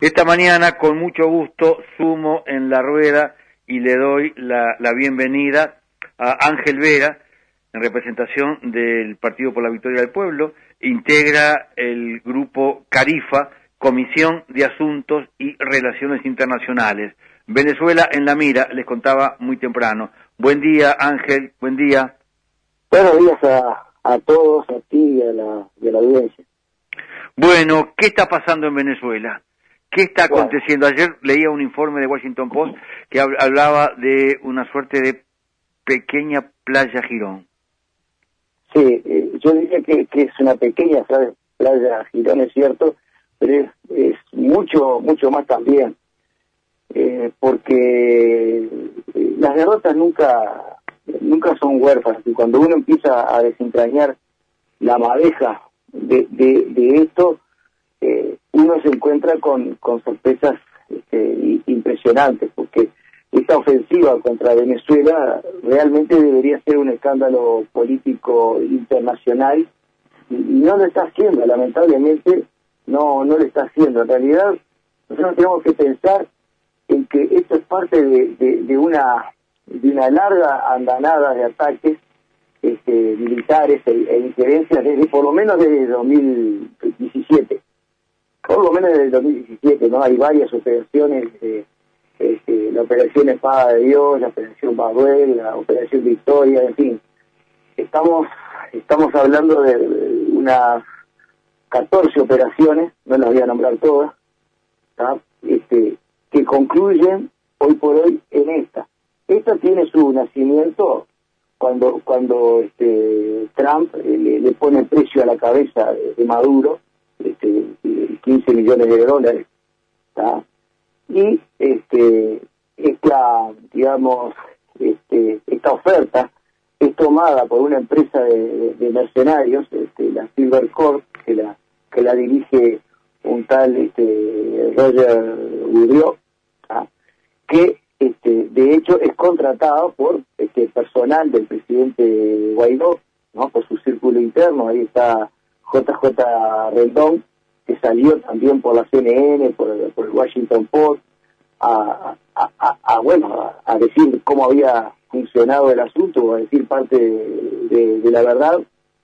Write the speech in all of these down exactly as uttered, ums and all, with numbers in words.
Esta mañana, con mucho gusto, sumo en la rueda y le doy la, la bienvenida a Ángel Vera, en representación del Partido por la Victoria del Pueblo. Integra el grupo CARIFA, Comisión de Asuntos y Relaciones Internacionales. Venezuela en la mira, les contaba muy temprano. Buen día, Ángel, buen día. Buenos días a, a todos, a ti y a la, y a la audiencia. Bueno, ¿qué está pasando en Venezuela? ¿Qué está Bueno. aconteciendo? Ayer leía un informe de Washington Post que hablaba de una suerte de pequeña playa Girón. Sí, eh, yo diría que, que es una pequeña playa, playa Girón, es cierto, pero es, es mucho, mucho más también, eh, porque las derrotas nunca, nunca son huérfanas, y cuando uno empieza a desentrañar la madeja de, de, de esto, eh, uno se encuentra con, con sorpresas este, impresionantes, porque esta ofensiva contra Venezuela realmente debería ser un escándalo político internacional y, y no lo está haciendo, lamentablemente no no lo está haciendo. En realidad nosotros tenemos que pensar en que esto es parte de, de, de una de una larga andanada de ataques este, militares e, e injerencias desde por lo menos desde dos mil diecisiete, por lo menos desde el dos mil diecisiete, ¿no? Hay varias operaciones, eh, este, la operación Espada de Dios, la operación Baduel, la operación Victoria, en fin. Estamos estamos hablando de unas catorce operaciones, no las voy a nombrar todas, ¿tá? Este, que concluyen hoy por hoy en esta. Esta tiene su nacimiento cuando cuando este, Trump eh, le, le pone precio a la cabeza de, de Maduro, este, quince millones de dólares, ¿tá? Y este esta digamos este esta oferta es tomada por una empresa de, de, de mercenarios, este, la Silver Corp, que la que la dirige un tal este Roger Woodrow, ¿tá? Que este de hecho es contratado por este personal del presidente Guaidó, ¿no? Por su círculo interno. Ahí está J J Rendón, que salió también por la C N N, por el, por el Washington Post, a, a, a, a bueno, a, a decir cómo había funcionado el asunto, a decir parte de, de, de la verdad.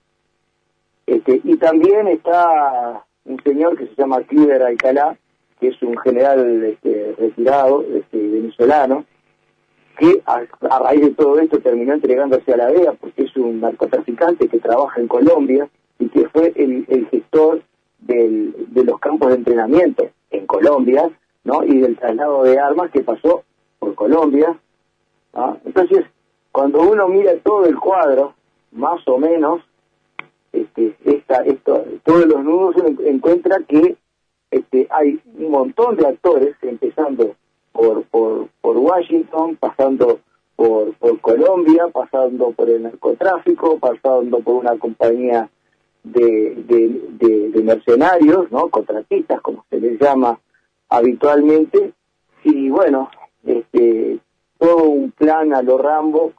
Este, y también está un señor que se llama Cliver Alcalá, que es un general este, retirado, este, venezolano, que a, a raíz de todo esto terminó entregándose a la D E A porque es un narcotraficante que trabaja en Colombia y que fue el, el gestor del, de los campos de entrenamiento en Colombia, ¿no? Y del traslado de armas que pasó por Colombia, ¿no? Entonces, cuando uno mira todo el cuadro, más o menos, este, esta, esto, todos los nudos, uno encuentra que este, hay un montón de actores, empezando por por, por Washington, pasando por, por Colombia, pasando por el narcotráfico, pasando por una compañía de, de, de, de mercenarios, ¿no? Contratistas, como se les llama habitualmente, y bueno, este todo un plan a lo Rambo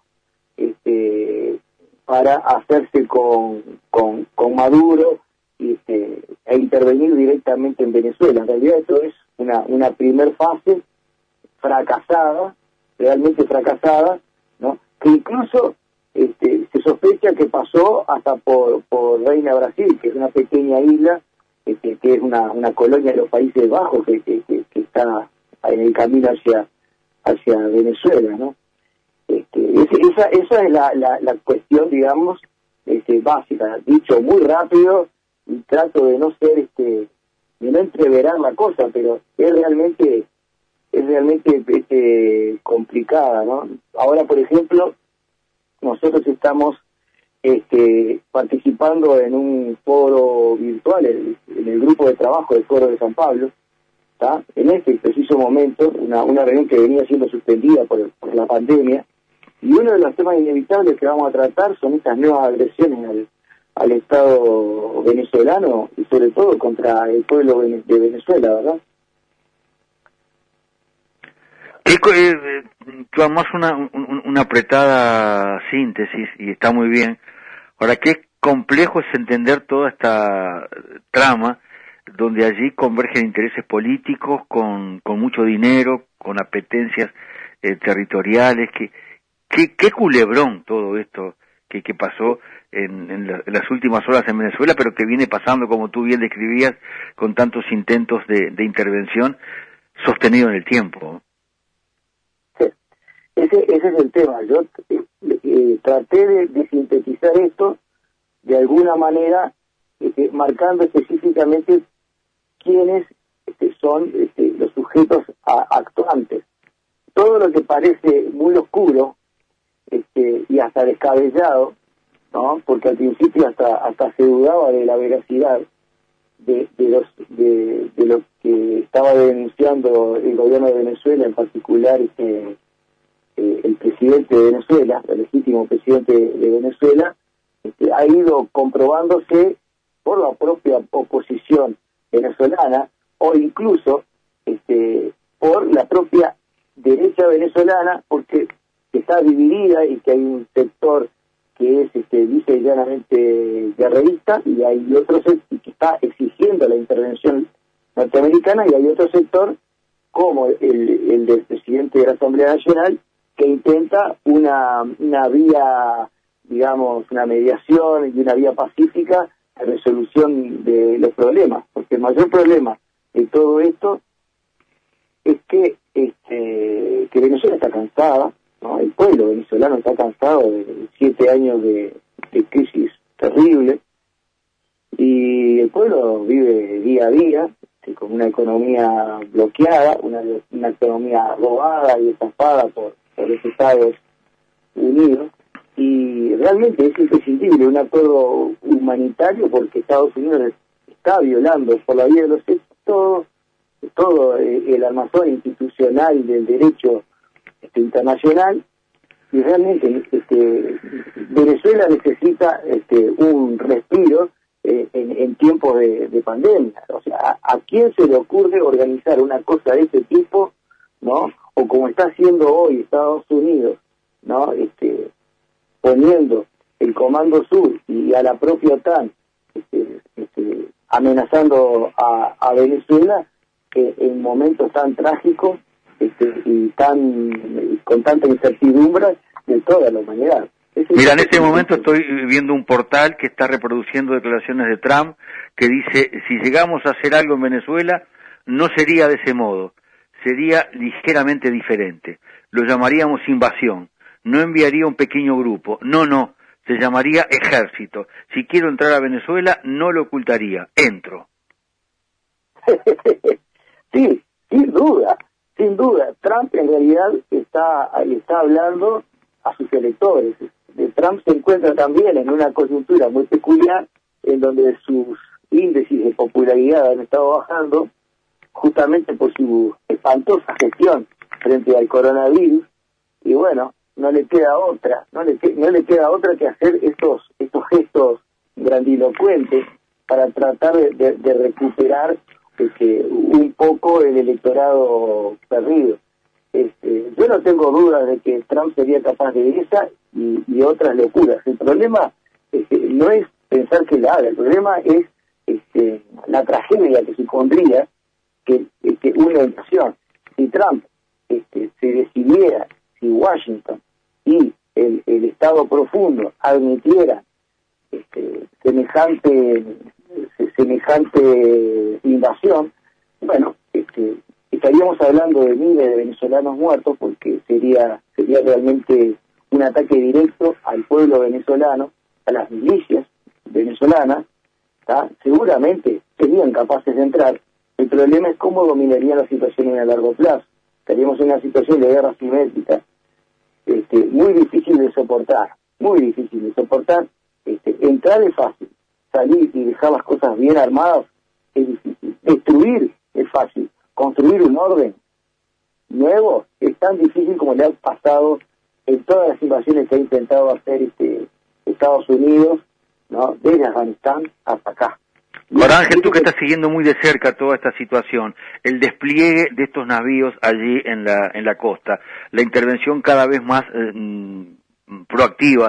este para hacerse con con, con Maduro y este, e intervenir directamente en Venezuela. En realidad esto es una una primer fase fracasada, realmente fracasada, ¿no? Que incluso este, se sospecha que pasó hasta por por Reina Brasil, que es una pequeña isla, este, que es una una colonia de los Países Bajos, que, que, que, que está en el camino hacia hacia Venezuela, ¿no? Este, esa esa es la, la, la cuestión, digamos, este, básica. Dicho muy rápido, y trato de no ser este de no entreverar la cosa, pero es realmente es realmente este, complicada, ¿no? Ahora, por ejemplo, nosotros estamos este, participando en un foro virtual, en, en el grupo de trabajo del Foro de San Pablo, ¿tá? En este preciso momento, una, una reunión que venía siendo suspendida por, por la pandemia, y uno de los temas inevitables que vamos a tratar son estas nuevas agresiones al, al Estado venezolano, y sobre todo contra el pueblo de Venezuela, ¿verdad? Eh, tomamos una, un, una apretada síntesis y está muy bien. Ahora, qué complejo es entender toda esta trama donde allí convergen intereses políticos con, con mucho dinero, con apetencias eh, territoriales. ¿Qué, qué, qué culebrón todo esto que, que pasó en, en, la, en las últimas horas en Venezuela, pero que viene pasando, como tú bien describías, con tantos intentos de, de intervención sostenido en el tiempo. Sí. Ese, ese es el tema. Yo eh, eh, traté de, de sintetizar esto de alguna manera, este, marcando específicamente quiénes este, son este, los sujetos a, actuantes. Todo lo que parece muy oscuro este, y hasta descabellado, ¿no? Porque al principio hasta hasta se dudaba de la veracidad de, de los de, de lo que estaba denunciando el gobierno de Venezuela, en particular este, eh, el presidente de Venezuela, el legítimo presidente de Venezuela, este, ha ido comprobándose por la propia oposición venezolana o incluso este, por la propia derecha venezolana, porque está dividida y que hay un sector que es, este, dice llanamente guerrerista, y hay otro sector que está exigiendo la intervención norteamericana, y hay otro sector como el, el del presidente de la Asamblea Nacional, que intenta una, una vía, digamos, una mediación y una vía pacífica de resolución de los problemas, porque el mayor problema de todo esto es que este, que Venezuela está cansada, ¿no? El pueblo venezolano está cansado de siete años de, de crisis terrible, y el pueblo vive día a día este, con una economía bloqueada, una, una economía robada y estafada por, por los Estados Unidos, y realmente es imprescindible un acuerdo humanitario, porque Estados Unidos está violando por la vía de los hechos todo, todo el armazón institucional del derecho este, internacional, y realmente este, Venezuela necesita este, un respiro eh, en, en tiempos de, de pandemia. O sea, ¿a, ¿a quién se le ocurre organizar una cosa de ese tipo, no? O como está haciendo hoy Estados Unidos, ¿no? Este, poniendo el Comando Sur y a la propia OTAN este, este, amenazando a, a Venezuela eh, en momentos tan trágicos este, y tan con tanta incertidumbre de toda la humanidad. Ese Mira, en este momento estoy viendo un portal que está reproduciendo declaraciones de Trump que dice: si llegamos a hacer algo en Venezuela, no sería de ese modo, sería ligeramente diferente. Lo llamaríamos invasión. No enviaría un pequeño grupo, no, no, se llamaría ejército. Si quiero entrar a Venezuela, no lo ocultaría, entro. Sí, sin duda, sin duda. Trump en realidad está, está hablando a sus electores. Trump se encuentra también en una coyuntura muy peculiar, en donde sus índices de popularidad han estado bajando, justamente por su espantosa gestión frente al coronavirus, y bueno, no le queda otra, no le, no le queda otra que hacer estos, estos gestos grandilocuentes para tratar de, de, de recuperar este, un poco el electorado perdido. Este, yo no tengo dudas de que Trump sería capaz de esa y, y otras locuras. El problema este, no es pensar que la haga, el problema es este, la tragedia que supondría que, que una invasión. Si Trump este, se decidiera, si Washington y el, el Estado profundo admitiera este, semejante semejante invasión, bueno, este, estaríamos hablando de miles de venezolanos muertos, porque sería sería realmente un ataque directo al pueblo venezolano, a las milicias venezolanas, ¿tá? Seguramente serían capaces de entrar. El problema es cómo dominarían la situación a largo plazo. Estaríamos en una situación de guerra simétrica, este, muy difícil de soportar, muy difícil de soportar. Este, entrar es fácil, salir y dejar las cosas bien armadas es difícil. Destruir es fácil, construir un orden nuevo es tan difícil como le ha pasado en todas las invasiones que ha intentado hacer este Estados Unidos, ¿no? Desde Afganistán hasta acá. Ahora, Ángel, tú que estás siguiendo muy de cerca toda esta situación, el despliegue de estos navíos allí en la en la costa, la intervención cada vez más eh, proactiva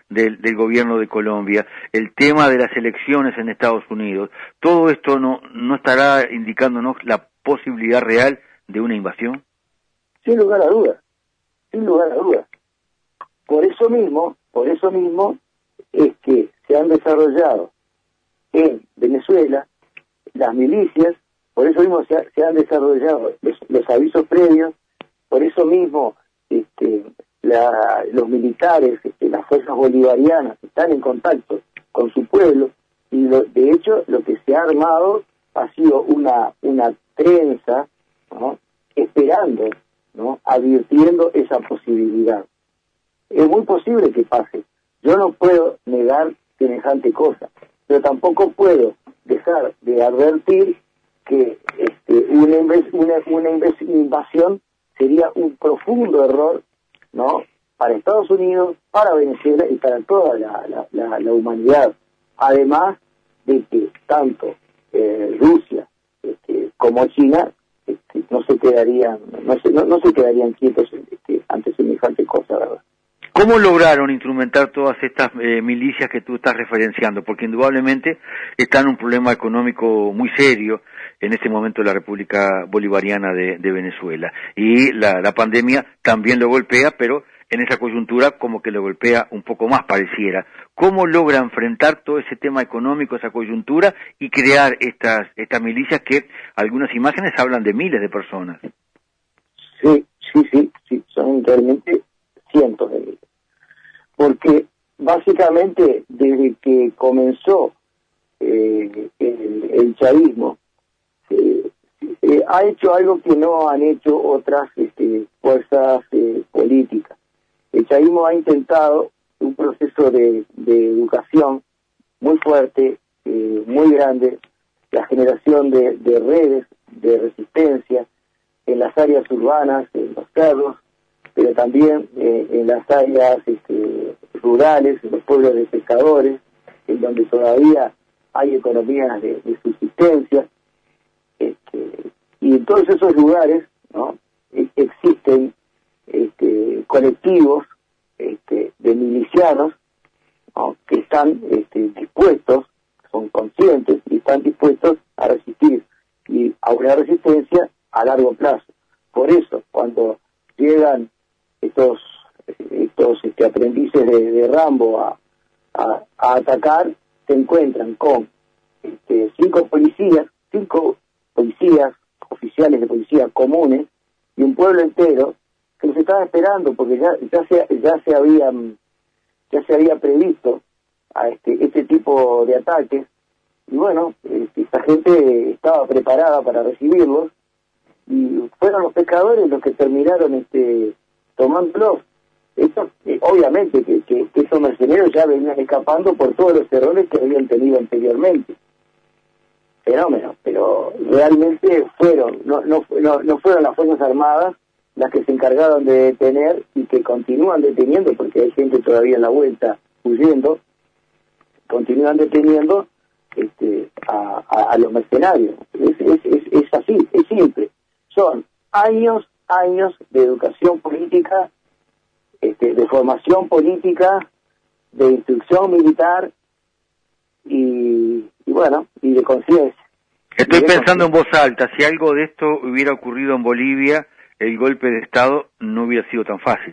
del, del gobierno de Colombia, el tema de las elecciones en Estados Unidos, ¿todo esto no, no estará indicándonos la posibilidad real de una invasión? Sin lugar a dudas, sin lugar a dudas. Por eso mismo, por eso mismo es que se han desarrollado en Venezuela las milicias, por eso mismo se, ha, se han desarrollado los, los avisos previos, por eso mismo este, la, los militares, este, las fuerzas bolivarianas están en contacto con su pueblo, y lo, de hecho lo que se ha armado ha sido una, una trenza, ¿no?, esperando, ¿no?, advirtiendo esa posibilidad. Es muy posible que pase. Yo no puedo negar semejante cosa, pero tampoco puedo dejar de advertir que este, una, una, una invasión sería un profundo error, ¿no?, para Estados Unidos, para Venezuela y para toda la, la, la, la humanidad. Además de que tanto eh, Rusia este, como China este, no se quedarían no se, no, no se quedarían quietos este, ante semejante cosa, ¿verdad? ¿Cómo lograron instrumentar todas estas eh, milicias que tú estás referenciando? Porque indudablemente están en un problema económico muy serio en este momento la República Bolivariana de, de Venezuela. Y la, la pandemia también lo golpea, pero en esa coyuntura como que lo golpea un poco más, pareciera. ¿Cómo logra enfrentar todo ese tema económico, esa coyuntura, y crear estas, estas milicias que algunas imágenes hablan de miles de personas? Sí, sí, sí, sí, son realmente cientos de miles. Porque básicamente desde que comenzó eh, el, el chavismo, eh, eh, ha hecho algo que no han hecho otras este, fuerzas eh, políticas. El chavismo ha intentado un proceso de, de educación muy fuerte, eh, muy grande, la generación de, de redes de resistencia en las áreas urbanas, en los cerros, pero también eh, en las áreas este, rurales, en los pueblos de pescadores, en donde todavía hay economías de, de subsistencia. Este, y en todos esos lugares, ¿no?, existen este, colectivos este, de milicianos, ¿no?, que están este, dispuestos, son conscientes y están dispuestos a resistir, y a una resistencia a largo plazo. Por eso, cuando llegan estos estos este, aprendices de, de Rambo a, a, a atacar, se encuentran con este, cinco policías, cinco policías, oficiales de policía comunes, y un pueblo entero que los estaba esperando, porque ya ya se ya se habían ya se había previsto a este este tipo de ataques, y bueno, este, esta gente estaba preparada para recibirlos, y fueron los pescadores los que terminaron este tomándolos. Esto, eh, obviamente que, que, que esos mercenarios ya venían escapando por todos los errores que habían tenido anteriormente. Fenómeno, pero realmente fueron, no, no, no, no fueron las Fuerzas Armadas las que se encargaron de detener y que continúan deteniendo, porque hay gente todavía en la vuelta huyendo, continúan deteniendo este, a, a, a los mercenarios. Es, es, es, es así, es simple. Son años, años de educación política, este, de formación política, de instrucción militar y, y bueno, y de conciencia. Estoy pensando en voz alta, si algo de esto hubiera ocurrido en Bolivia, el golpe de Estado no hubiera sido tan fácil.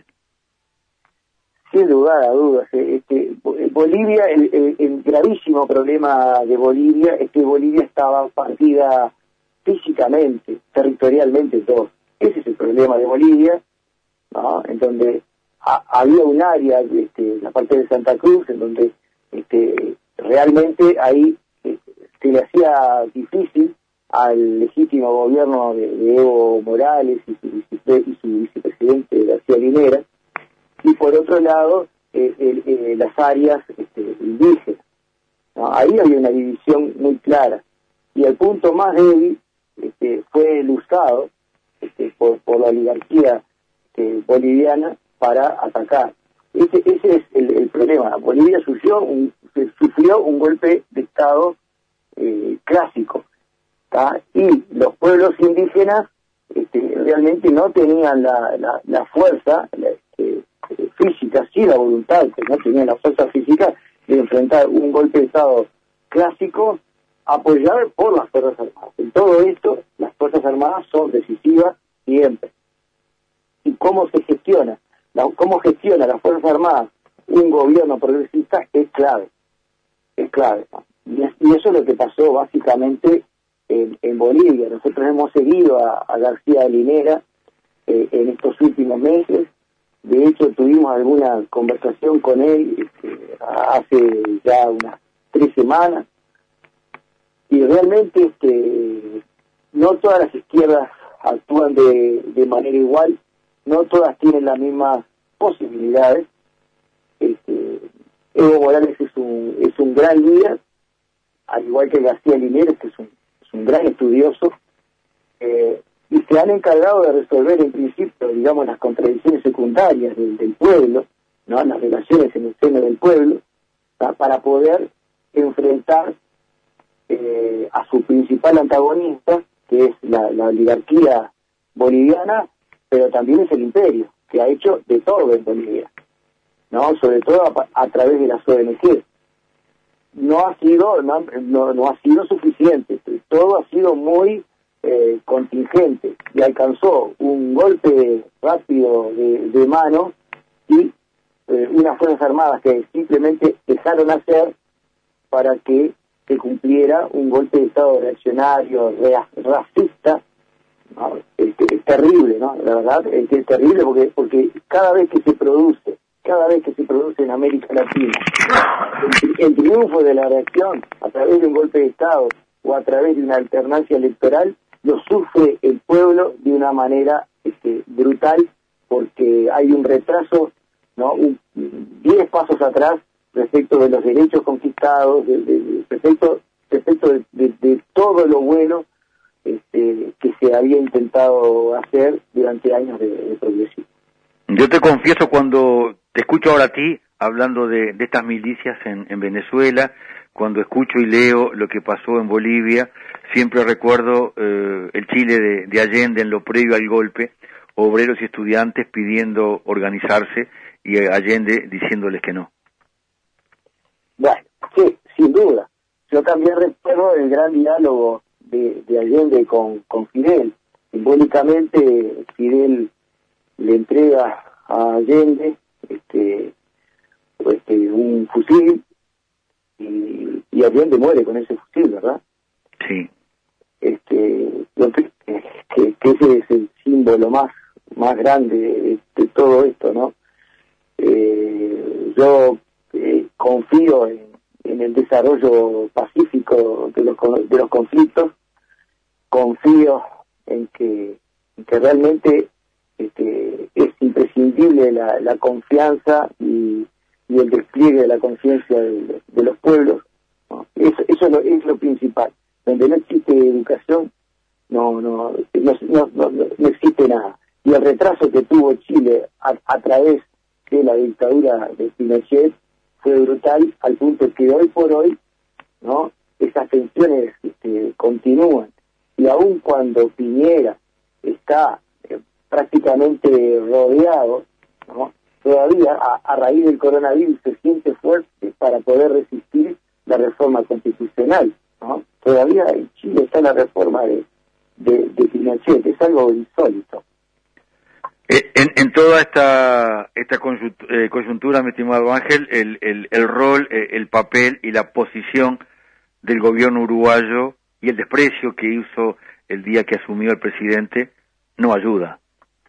Sin lugar a dudas. Este, Bolivia, el, el, el gravísimo problema de Bolivia es que Bolivia estaba partida físicamente, territorialmente todo. Ese es el problema de Bolivia, ¿no?, en donde a, había un área, este, la parte de Santa Cruz, en donde este, realmente ahí eh, se le hacía difícil al legítimo gobierno de, de Evo Morales y su, y su vicepresidente García Linera, y por otro lado eh, eh, eh, las áreas este, indígenas, ¿no? Ahí había una división muy clara, y el punto más débil este, fue el usado este, por, por la oligarquía este, boliviana para atacar. Ese, ese es el, el problema. Bolivia sufrió un, sufrió un golpe de Estado eh, clásico, ¿tá? Y los pueblos indígenas este, realmente no tenían la, la, la fuerza la, este, física, sí la voluntad, que no tenía la fuerza física de enfrentar un golpe de Estado clásico apoyado por las Fuerzas Armadas. En todo esto, las Fuerzas Armadas son decisivas siempre. ¿Y cómo se gestiona? La, ¿Cómo gestiona las Fuerzas Armadas un gobierno progresista? Es clave, es clave. ¿No? Y, es, y eso es lo que pasó básicamente en, en Bolivia. Nosotros hemos seguido a, a García Linera eh, en estos últimos meses. De hecho, tuvimos alguna conversación con él este, hace ya unas tres semanas. Y realmente este, no todas las izquierdas actúan de, de manera igual, no todas tienen las mismas posibilidades. Este, Evo Morales es un, es un gran líder, al igual que García Linera, que es un, es un gran estudioso, eh, y se han encargado de resolver en principio, digamos, las contradicciones secundarias del, del pueblo, ¿no? Las relaciones en el seno del pueblo, ¿no? Para poder enfrentar eh, a su principal antagonista, que es la, la oligarquía boliviana, pero también es el imperio, que ha hecho de todo en Bolivia, ¿no? Sobre todo a, a través de las O N G. No ha sido, no, no, no ha sido suficiente, todo ha sido muy eh, contingente, y alcanzó un golpe rápido de, de mano y eh, unas Fuerzas Armadas que simplemente dejaron hacer para que se cumpliera un golpe de Estado reaccionario, racista, ¿no? Es, es terrible, ¿no? La verdad es que es terrible porque porque cada vez que se produce, cada vez que se produce en América Latina el, el triunfo de la reacción a través de un golpe de Estado o a través de una alternancia electoral, lo sufre el pueblo de una manera este, brutal, porque hay un retraso, ¿no? Un, diez pasos atrás respecto de los derechos conquistados, de, de, de, respecto respecto de, de, de todo lo bueno este, que se había intentado hacer durante años de, de progresión. Yo te confieso, cuando te escucho ahora a ti hablando de, de estas milicias en, en Venezuela, cuando escucho y leo lo que pasó en Bolivia, siempre recuerdo eh, el Chile de, de Allende en lo previo al golpe, obreros y estudiantes pidiendo organizarse y Allende diciéndoles que no. Bueno, sí, sin duda. Yo también recuerdo el gran diálogo de, de Allende con, con Fidel. Simbólicamente, Fidel le entrega a Allende este, este, un fusil y, y Allende muere con ese fusil, ¿verdad? Sí. Este, yo creo que, que, que ese es el símbolo más, más grande de, de todo esto, ¿no? Eh, yo eh, confío en, en el desarrollo pacífico de los, de los conflictos, confío en que, en que realmente este, es imprescindible la, la confianza y, y el despliegue de la conciencia de, de los pueblos, ¿no? Eso, eso es, lo, es lo principal. Donde no existe educación, no no no, no, no, no existe nada. Y el retraso que tuvo Chile a, a través de la dictadura de Pinochet fue brutal, al punto que hoy por hoy, ¿no? Esas tensiones este, continúan. Y aun cuando Piñera está eh, prácticamente rodeado, ¿no? Todavía a, a raíz del coronavirus se siente fuerte para poder resistir la reforma constitucional, ¿no? Todavía en Chile está la reforma de, de, de Pinochet, es algo insólito. En, en toda esta esta coyuntura, mi estimado Ángel, el, el, el rol, el papel y la posición del gobierno uruguayo y el desprecio que hizo el día que asumió el presidente no ayuda.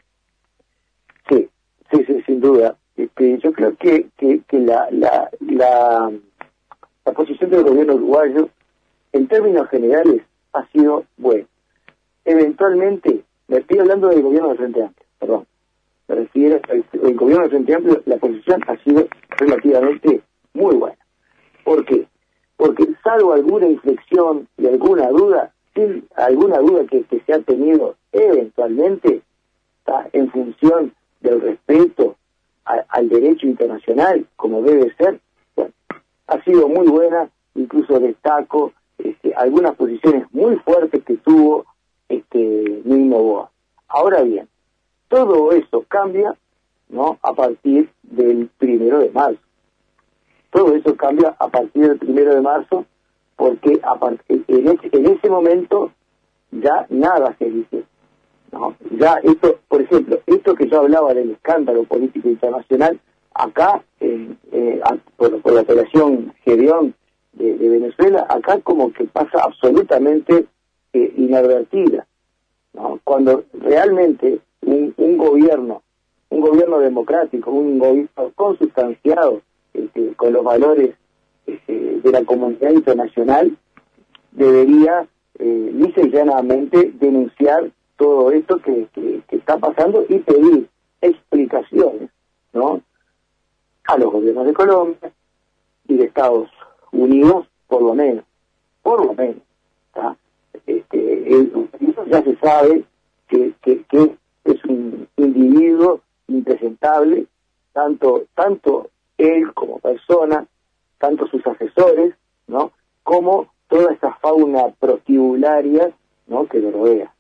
Sí, sí, sí, sin duda. Este, yo creo que, que, que la, la, la, la posición del gobierno uruguayo, en términos generales, ha sido buena. Eventualmente, me estoy hablando del gobierno del Frente Amplio, perdón, me refiero al el gobierno del Frente Amplio, la posición ha sido relativamente muy buena. ¿Por qué? Porque salvo alguna inflexión y alguna duda, sin alguna duda que, que se ha tenido eventualmente, ¿está? En función del respeto a, al derecho internacional, como debe ser, bueno, ha sido muy buena. Incluso destaco este, algunas posiciones muy fuertes que tuvo este Nino Noboa. Ahora bien, todo eso cambia ¿no? A partir del primero de marzo. Todo eso cambia a partir del primero de marzo, porque a part- en, ese, en ese momento ya nada se dice, ¿no? Ya esto, por ejemplo, esto que yo hablaba del escándalo político internacional, acá, eh, eh, por, por la operación Gedeón de, de Venezuela, acá como que pasa absolutamente eh, inadvertida, ¿no? Cuando realmente un, un gobierno, un gobierno democrático, un gobierno consustanciado, este, con los valores este, de la comunidad internacional, debería eh, lisa y llanamente denunciar todo esto que, que, que está pasando y pedir explicaciones, ¿no?, a los gobiernos de Colombia y de Estados Unidos, por lo menos, por lo menos, ¿tá? Este, el, ya se sabe que, que, que es un individuo impresentable, tanto, tanto él como persona, tanto sus asesores, ¿no?, como toda esa fauna prostibularia, ¿no?, que lo rodea.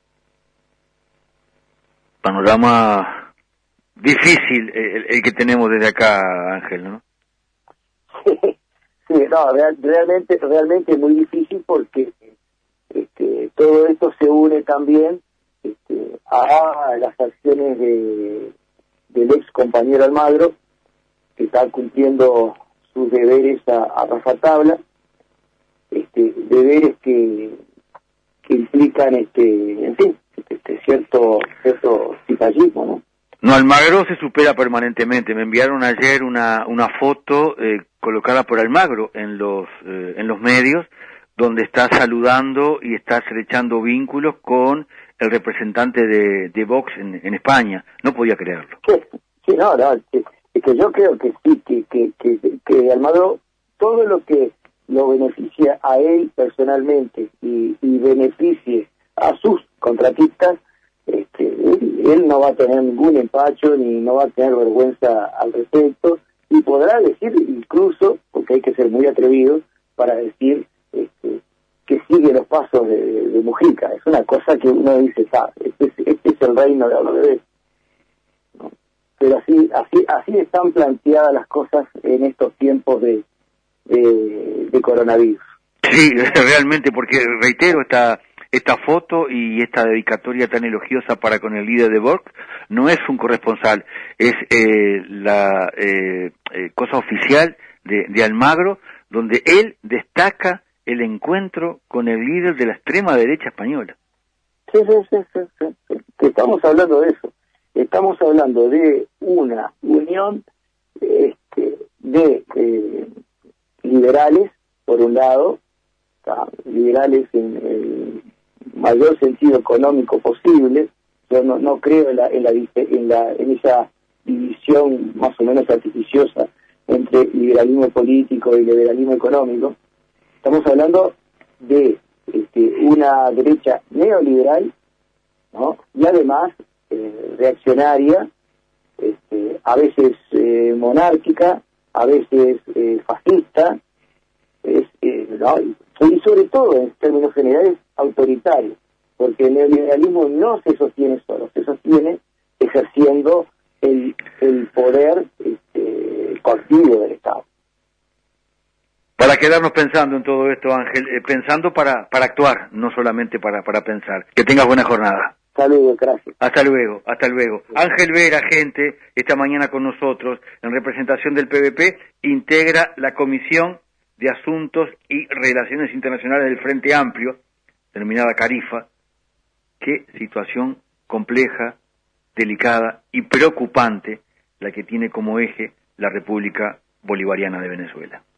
Panorama difícil el, el que tenemos desde acá, Ángel, ¿no? Sí, sí, no, real, realmente, realmente muy difícil, porque este, todo esto se une también este, a las acciones de, del ex compañero Almagro, que está cumpliendo sus deberes a, a rajatabla, este, deberes que, que implican, este, en fin, este, cierto, cierto cipallismo, ¿no? No, Almagro se supera permanentemente. Me enviaron ayer una una foto eh, colocada por Almagro en los eh, en los medios, donde está saludando y está estrechando vínculos con el representante de, de Vox en, en España. No podía creerlo. Sí, sí, no, no, es que, que yo creo que sí, que, que, que, que Almagro, todo lo que lo beneficia a él personalmente y, y beneficie a sus contratistas, este, él, él no va a tener ningún empacho ni no va a tener vergüenza al respecto, y podrá decir incluso, porque hay que ser muy atrevido para decir este, que sigue los pasos de, de, de Mujica. Es una cosa que uno dice, ah, este es, este es el reino de los bebés, ¿no? Pero así, así, así están planteadas las cosas en estos tiempos de, de, de coronavirus. Sí, realmente, porque reitero, esta esta foto y esta dedicatoria tan elogiosa para con el líder de Vox no es un corresponsal, es eh, la eh, eh, cosa oficial de, de Almagro, donde él destaca el encuentro con el líder de la extrema derecha española. Sí, sí, sí, sí, sí, sí. Que estamos hablando de eso. Estamos hablando de una unión este, de eh, liberales, por un lado, ¿tá? Liberales en el mayor sentido económico posible. Yo no, no creo en la, en, la, en, la, en esa división más o menos artificiosa entre liberalismo político y liberalismo económico. Estamos hablando de este, una derecha neoliberal, ¿no?, y además eh, reaccionaria, este, a veces eh, monárquica, a veces eh, fascista, es, eh, ¿no?, y sobre todo en términos generales autoritario, porque el neoliberalismo no se sostiene solo, se sostiene ejerciendo el, el poder este, coactivo del Estado. Para quedarnos pensando en todo esto, Ángel, eh, pensando para para actuar, no solamente para para pensar. Que tengas buena jornada. Saludos, gracias. Hasta luego, hasta luego. Ángel Vera, gente, esta mañana con nosotros, en representación del P V P, integra la Comisión de Asuntos y Relaciones Internacionales del Frente Amplio, denominada CARIFA. Qué situación compleja, delicada y preocupante la que tiene como eje la República Bolivariana de Venezuela.